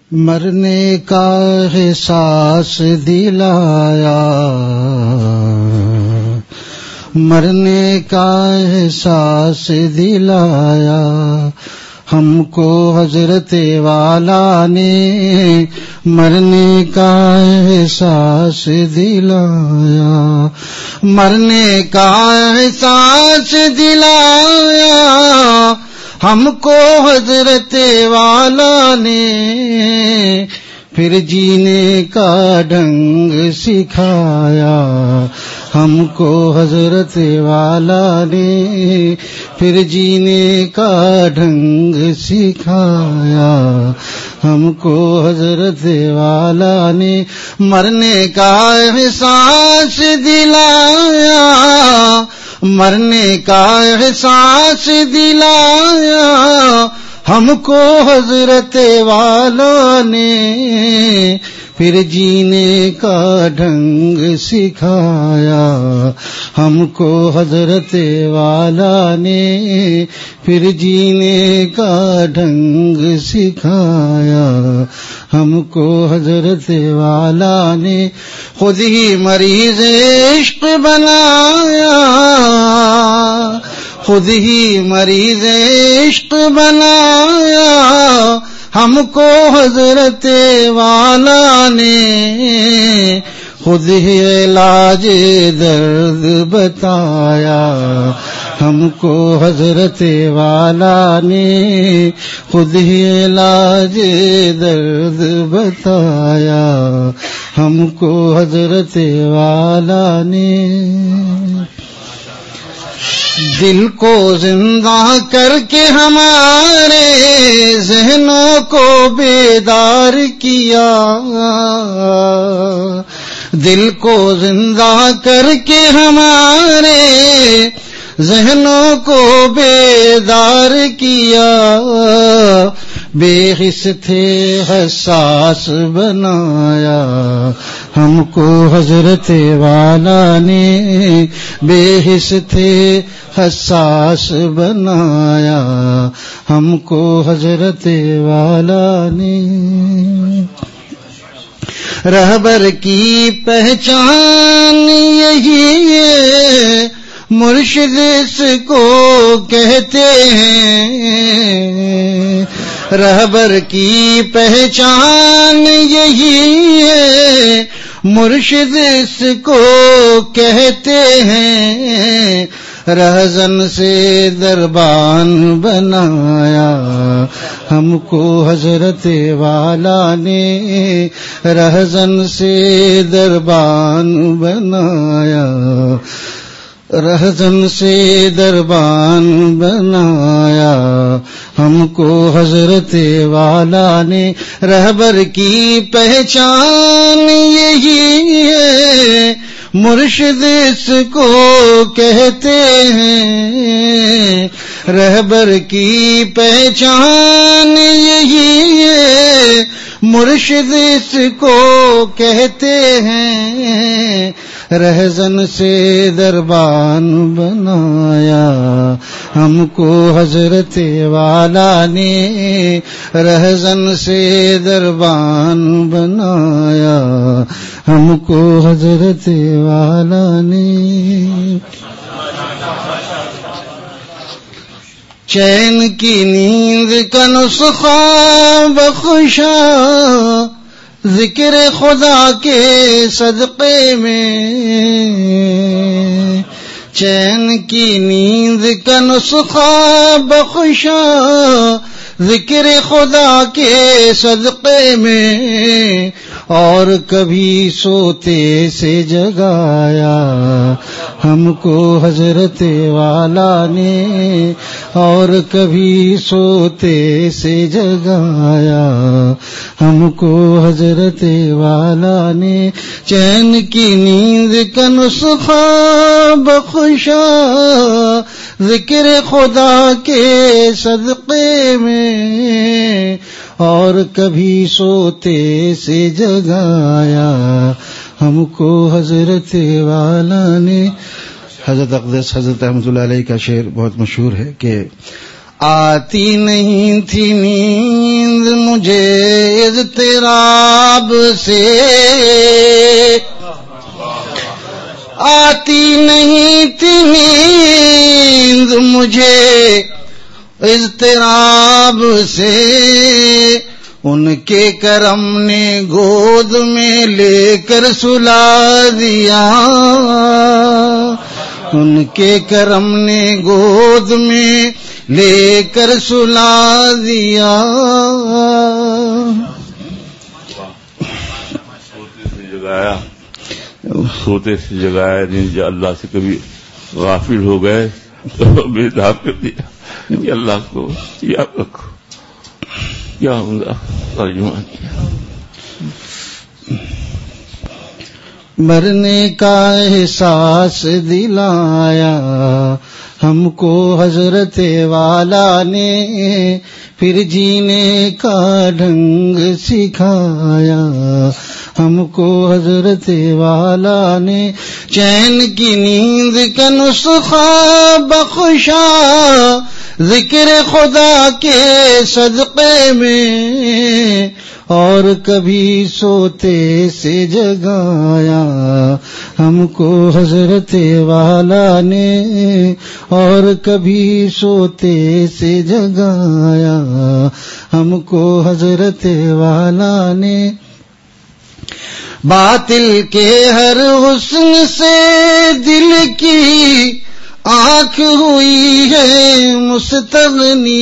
مرنے کا احساس دلایا، مرنے کا احساس دلایا ہم کو حضرت والا نے، مرنے کا احساس دلایا، مرنے کا احساس دلایا ہم کو حضرت والا نے، پھر جینے کا ڈھنگ سکھایا ہم کو حضرت والا نے، پھر جینے کا ڈھنگ سکھایا ہم کو حضرت والا نے، مرنے کا احساس دلایا، مرنے کا احساس دلایا ہم کو حضرت والا نے، پھر جینے کا ڈھنگ سکھایا ہم کو حضرت والا نے، پھر جینے کا ڈھنگ سکھایا ہم کو حضرت والا نے، خود ہی مریض عشق بنایا، خود ہی مریض عشق بنایا ہم کو حضرت والا نے، خود ہی علاج درد بتایا ہم کو حضرت والا نے، خود ہی علاج درد بتایا ہم کو حضرت والا نے، دل کو زندہ کر کے ہمارے ذہنوں کو بیدار کیا، دل کو زندہ کر کے ہمارے ذہنوں کو بیدار کیا، بے حس تھے حساس بنایا ہم کو حضرت والا نے، بے حس تھے حساس بنایا ہم کو حضرت والا نے، رہبر کی پہچان یہی ہے، مرشد اس کو کہتے ہیں، رہبر کی پہچان یہی ہے، مرشد اس کو کہتے ہیں، رہزن سے دربان بنایا ہم کو حضرت والا نے، رہزن سے دربان بنایا، رہزن سے دربان بنایا ہم کو حضرت والا نے، رہبر کی پہچان یہی ہے، مرشد اس کو کہتے ہیں، رہبر کی پہچان یہی ہے، مرشد اس کو کہتے ہیں، رہزن سے دربان بنایا ہم کو حضرت والا نے، رہزن سے دربان بنایا ہم کو حضرت والا نے، چین کی نیند کا نسخہ بخشا ذکر خدا کے صدقے میں، چین کی نیند کا نسخہ بخشا ذکر خدا کے صدقے میں، اور کبھی سوتے سے جگایا ہم کو حضرت والا نے، اور کبھی سوتے سے جگایا ہم کو حضرت والا نے، چین کی نیند کا نسخہ بخشا ذکر خدا کے صدقے میں، اور کبھی سوتے سے جگایا ہم کو حضرت والا نے۔ حضرت اقدس حضرت رحمۃ اللہ علیہ کا شعر بہت مشہور ہے کہ آتی نہیں تھی نیند مجھے اضطراب سے، آتی نہیں تھی نیند مجھے اضطراب سے، ان کے کرم نے گود میں لے کر سلا دیا، ان کے کرم نے گود میں لے کر سلا دیا۔ سوتے سے جگایا نہیں، جو اللہ سے کبھی غافل ہو گئے تو بیدار کر دیا کہ اللہ کو یاد رکھو۔ کیا عمدہ ترجمہ کیا۔ مرنے کا احساس دلایا ہم کو حضرت والا نے، پھر جینے کا ڈھنگ سکھایا ہم کو حضرت والا نے، چین کی نیند کا نسخہ بخشا ذکر خدا کے صدقے میں، اور کبھی سوتے سے جگایا ہم کو حضرت والا نے، اور کبھی سوتے سے جگایا ہم کو حضرت والا نے۔ باطل کے ہر حسن سے دل کی آنکھ ہوئی ہے مستغنی،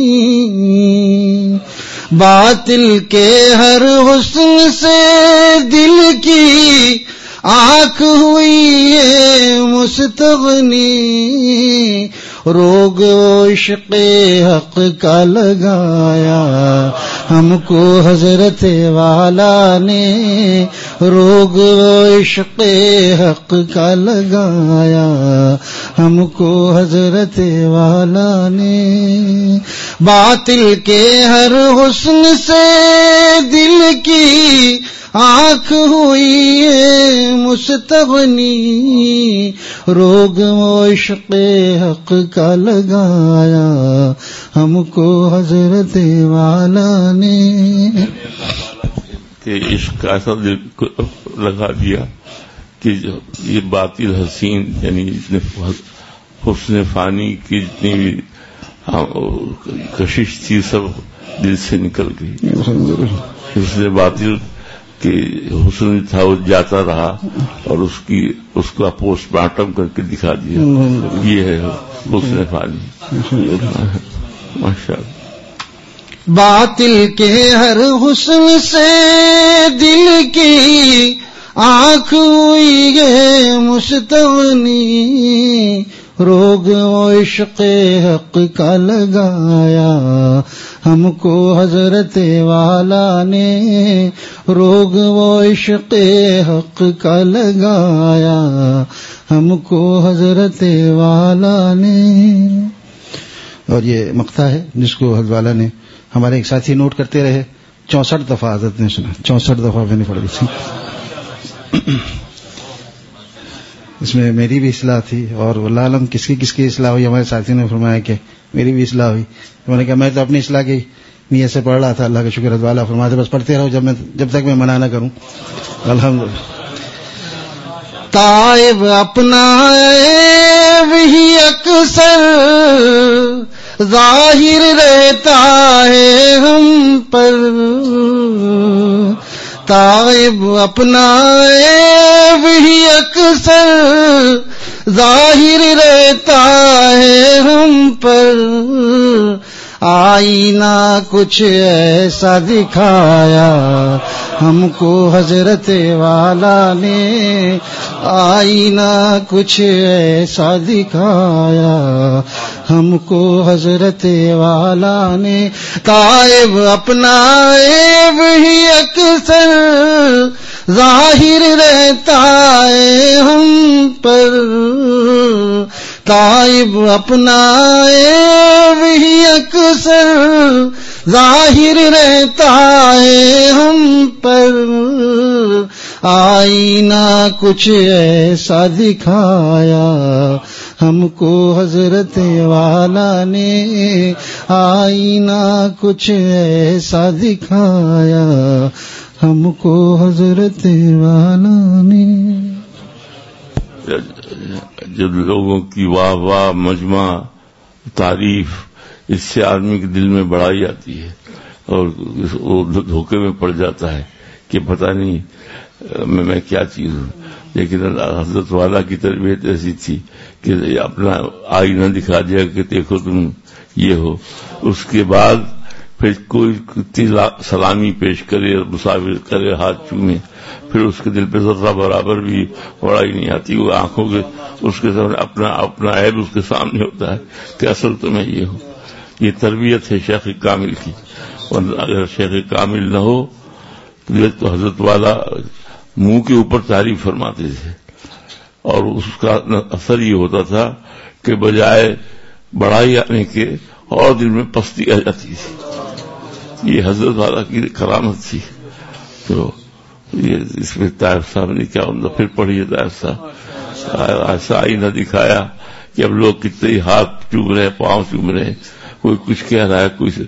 باطل کے ہر حسن سے دل کی آنکھ ہوئی ہے مستغنی، روگ عشق حق کا لگایا ہم کو حضرت والا نے، روگ عشق حق کا لگایا ہم کو حضرت والا نے۔ باطل کے ہر حسن سے دل کی آنکھ ہوئی ہے مستغنی، روگ عشق حق کا لگایا ہم کو حضرت والا نے۔ کہ عشق کا ایسا دل کو لگا دیا کہ جو یہ باطل حسین یعنی حسن فانی کی جتنی بھی کشش تھی سب دل سے نکل گئی۔ حسن باطل کہ حسن تھا وہ جاتا رہا اور اس کا پوسٹ مارٹم کر کے دکھا دیا، یہ ہے حسن فانی۔ ماشاء اللہ۔ باطل کے ہر حسن سے دل کی آنکھ ہوئی ہے مستغنی، روگ عشق حق کا لگایا ہم کو حضرت والا نے، روگ عشق حق کا لگایا ہم کو حضرت والا نے۔ اور یہ مقطع ہے جس کو حضرت والا نے ہمارے ایک ساتھی نوٹ کرتے رہے، 64 دفعہ حضرت نے سنا، 64 دفعہ میں نے پڑھی تھی۔ اس میں میری بھی اصلاح تھی، اور واللہ عالم کس کی اصلاح ہوئی۔ ہمارے ساتھی نے فرمایا کہ میری بھی اصلاح ہوئی۔ میں نے کہا میں تو اپنی اصلاح کی نیت سے پڑھ رہا تھا، اللہ کا شکر ہے، والا فرماتے بس پڑھتے رہو جب تک میں منع نہ کروں۔ الحمدللہ۔ تائب اپنا عیب ہی اکثر ظاہر رہتا ہے ہم پر، تائب اپنا عیب ہی اکثر ظاہر رہتا ہے ہم پر، آئینہ کچھ ایسا دکھایا ہم کو حضرت والا نے، آئینہ کچھ ایسا دکھایا ہم کو حضرت والا نے، تائب اپنا عیب ہی اکثر ظاہر رہتا ہے ہم پر، تائب اپنا عیب ہی اکثر ظاہر رہتا ہے ہم پر، آئینہ کچھ ایسا دکھایا ہم کو حضرت والا نے آئینہ کچھ ایسا دکھایا، ہم کو حضرت والا نے. جب لوگوں کی واہ واہ، مجمع، تعریف، اس سے آدمی کے دل میں بڑائی آتی ہے اور وہ دھوکے میں پڑ جاتا ہے کہ پتہ نہیں میں کیا چیز ہوں. لیکن حضرت والا کی تربیت ایسی تھی کہ اپنا آئینہ دکھا دیا کہ دیکھو تم یہ ہو. اس کے بعد پھر کوئی سلامی پیش کرے، مسافر کرے، ہاتھ چومے، پھر اس کے دل پہ ذرہ برابر بھی بڑائی نہیں آتی. وہ آنکھوں کے اس کے سامنے اپنا عیب اس کے سامنے ہوتا ہے کہ اصل تو میں یہ ہوں. یہ تربیت ہے شیخ کامل کی. ورنہ اگر شیخ کامل نہ ہو تو حضرت والا منہ کے اوپر تعریف فرماتے تھے اور اس کا اثر یہ ہوتا تھا کہ بجائے بڑائی آنے کے اور دل میں پستی آ جاتی تھی. یہ حضرت والا کی کرامت تھی. تو یہ اس میں طاہر صاحب نے کیا عمدہ پھر پڑھی. طاہر صاحب ایسا آئینہ دکھایا کہ اب لوگ کتنے ہاتھ چوم رہے، پاؤں چوم رہے، کوئی کچھ کہہ رہا ہے، کوئی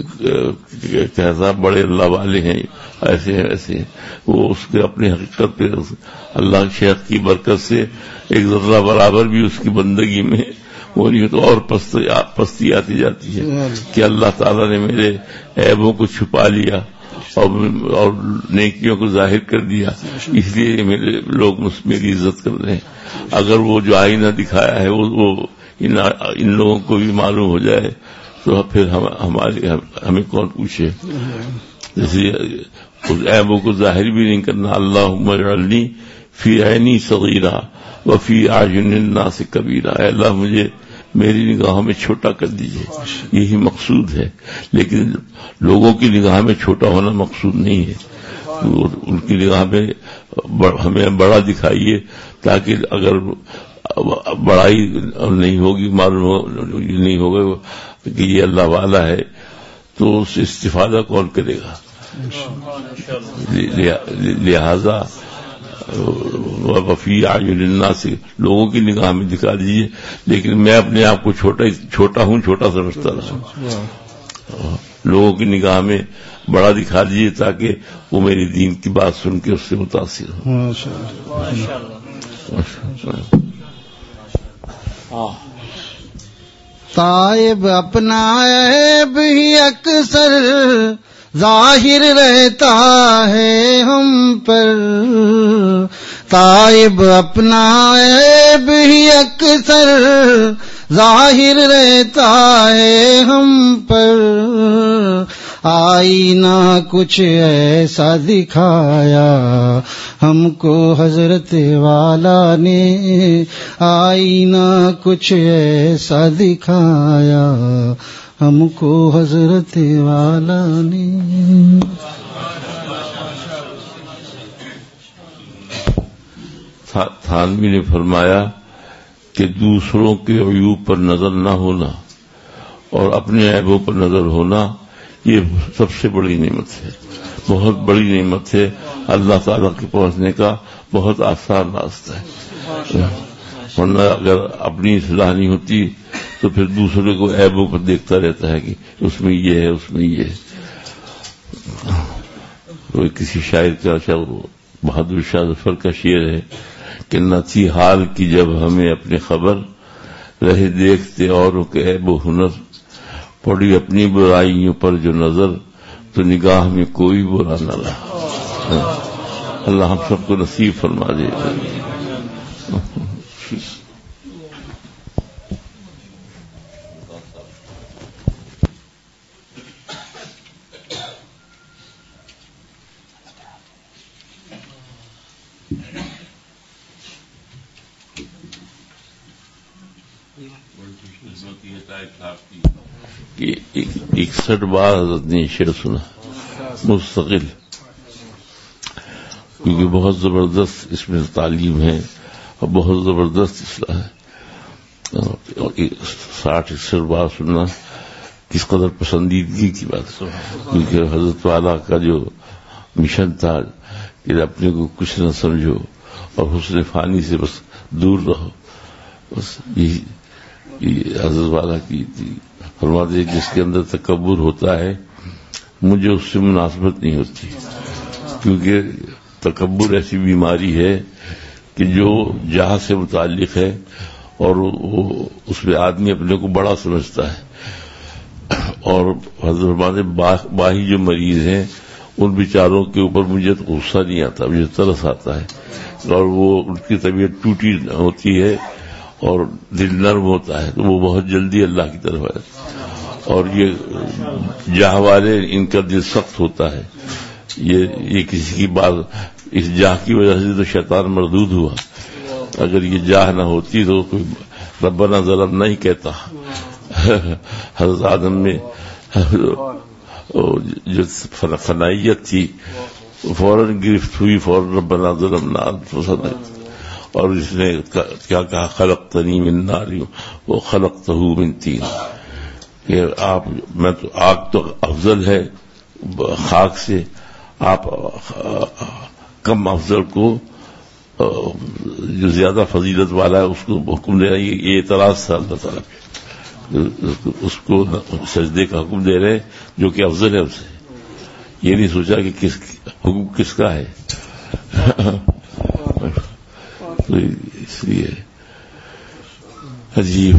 کہتا بڑے اللہ والے ہیں، ایسے ہیں ویسے ہیں. وہ اس کے اپنی حقیقت پہ اللہ شیخ کی برکت سے ایک ذرہ برابر بھی اس کی بندگی میں وہ نہیں تو اور پستی آتی جاتی ہے کہ اللہ تعالیٰ نے میرے عیبوں کو چھپا لیا اور نیکیوں کو ظاہر کر دیا، اس لیے میرے لوگ میری عزت کر رہے ہیں. اگر وہ جو آئینہ دکھایا ہے وہ ان لوگوں کو بھی معلوم ہو جائے تو پھر ہمیں کون پوچھے. اس لیے اس عیبوں کو ظاہر بھی نہیں کرنا. اللہم اجعلنی فی عینی صغیرہ وفی اعین الناس کبیرہ. اے اللہ مجھے میری نگاہوں میں چھوٹا کر دیجیے، یہی مقصود ہے. لیکن لوگوں کی نگاہ میں چھوٹا ہونا مقصود نہیں ہے. ان کی نگاہ میں ہمیں بڑا دکھائیے تاکہ اگر بڑائی نہیں ہوگی، معلوم نہیں ہوگا کہ یہ اللہ والا ہے تو اس سے استفادہ کون کرے گا. لہذا وفی اعین الناس لوگوں کی نگاہ میں دکھا دیجیے، لیکن میں اپنے آپ کو چھوٹا ہوں، چھوٹا سمجھتا رہا. لوگوں کی نگاہ میں بڑا دکھا دیجیے تاکہ وہ میری دین کی بات سن کے اس سے متاثر ہو. تائب اپنا عیب ہی اکثر ظاہر رہتا ہے ہم پر، تائب اپنا عیب ہی اکثر ظاہر رہتا ہے ہم پر. آئینہ کچھ ایسا دکھایا ہم کو حضرت والا نے، آئینہ کچھ ایسا دکھایا ہم کو حضرت والا نے. تھانوی نے فرمایا کہ دوسروں کے عیوب پر نظر نہ ہونا اور اپنے عیبوں پر نظر ہونا یہ سب سے بڑی نعمت ہے، بہت بڑی نعمت ہے. اللہ تعالیٰ کے پہنچنے کا بہت آسان راستہ ہے. ورنہ اگر اپنی اصلاح نہیں ہوتی تو پھر دوسرے کو عیبوں پر دیکھتا رہتا ہے کہ اس میں یہ ہے، اس میں یہ ہے. کوئی کسی شاعر کا بہادر شاہ ظفر کا شعر ہے کہ نہ تھی حال کی جب ہمیں اپنی خبر، رہے دیکھتے اوروں کے عیب و ہنر، پڑی اپنی برائیوں پر جو نظر تو نگاہ میں کوئی برا نہ رہا. اللہ ہم سب کو نصیب فرما دے. کہ 61 بار حضرت نے شعر سنا مستقل، کیونکہ بہت زبردست اس میں تعلیم ہے اور بہت زبردست اصلاح ہے. 60-61 بار سننا کس قدر پسندیدگی کی بات ہے، کیونکہ حضرت والا کا جو مشن تھا کہ اپنے کو کچھ نہ سمجھو اور حسن فانی سے بس دور رہو. بس یہی حضرت والا کی تھی. فرماتے جس کے اندر تکبر ہوتا ہے مجھے اس سے مناسبت نہیں ہوتی، کیونکہ تکبر ایسی بیماری ہے کہ جو جہاں سے متعلق ہے اور وہ اس میں آدمی اپنے کو بڑا سمجھتا ہے. اور حضرت فرماتے باہی جو مریض ہیں ان بیچاروں کے اوپر مجھے غصہ نہیں آتا، مجھے ترس آتا ہے، اور وہ ان کی طبیعت ٹوٹی ہوتی ہے اور دل نرم ہوتا ہے تو وہ بہت جلدی اللہ کی طرف آئے. اور یہ جاہ والے ان کا دل سخت ہوتا ہے. یہ کسی کی بات، اس جاہ کی وجہ سے تو شیطان مردود ہوا. اگر یہ جاہ نہ ہوتی تو کوئی ربنا ظلمنا نہیں کہتا. حضرت آدم میں جو فنائیت تھی فوراً گرفت ہوئی، فوراً ربنا ظلمنا انفسنا، اور اس نے کیا کہا خلقتنی من نار وخلقتہ من طین، کہ میں تو آگ تو افضل ہے خاک سے، آپ کم افضل کو جو زیادہ فضیلت والا ہے اس کو حکم دے رہے ہیں. یہ اعتراض تھا اللہ تعالیٰ پہ، اس کو سجدے کا حکم دے رہے جو کہ افضل ہے اسے. یہ نہیں سوچا کہ حکم کس کا ہے. تو اس لیے عجیب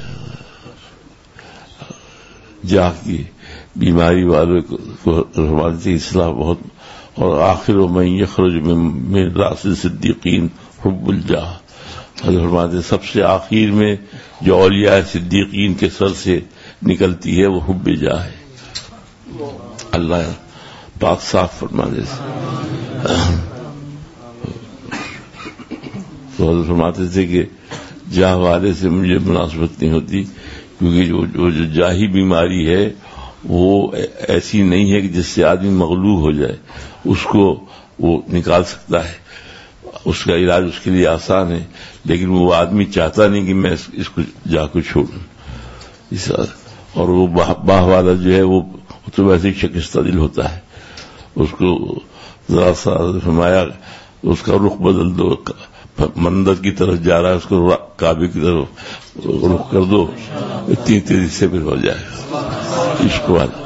جاہ کی بیماری والوں کو ہماری اصلاح بہت. اور آخر من یخرج من راس الصدیقین حب الجاہ، حضرت فرماتے سب سے آخر میں جو اولیاء صدیقین کے سر سے نکلتی ہے وہ حب جاہ ہے. اللہ پاک صاف فرماتے تو حضرت فرماتے تھے کہ جاہ والے سے مجھے مناسبت نہیں ہوتی، کیونکہ جو جاہی بیماری ہے وہ ایسی نہیں ہے کہ جس سے آدمی مغلوب ہو جائے. اس کو وہ نکال سکتا ہے، اس کا علاج اس کے لیے آسان ہے، لیکن وہ آدمی چاہتا نہیں کہ میں اس کو جا کو چھوڑوں. اور وہ باہ والا جو ہے وہ تو ویسے ہی شکستہ دل ہوتا ہے. اس کو ذرا سا فرمایا اس کا رخ بدل دو، مندر کی طرف جا رہا ہے اس کو کعبے کی طرف رخ کر دو، اتنی تیزی سے پھر ہو جائے گا عشق والا.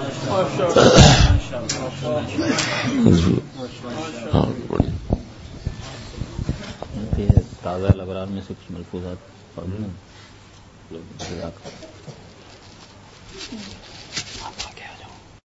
تازہ لبرار میں سے کچھ ملفوظات پڑھ لیں.